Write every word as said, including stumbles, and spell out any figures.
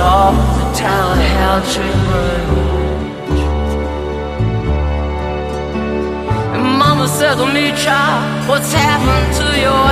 saw the town had to emerge. And Mama said to me, child, what's happened to your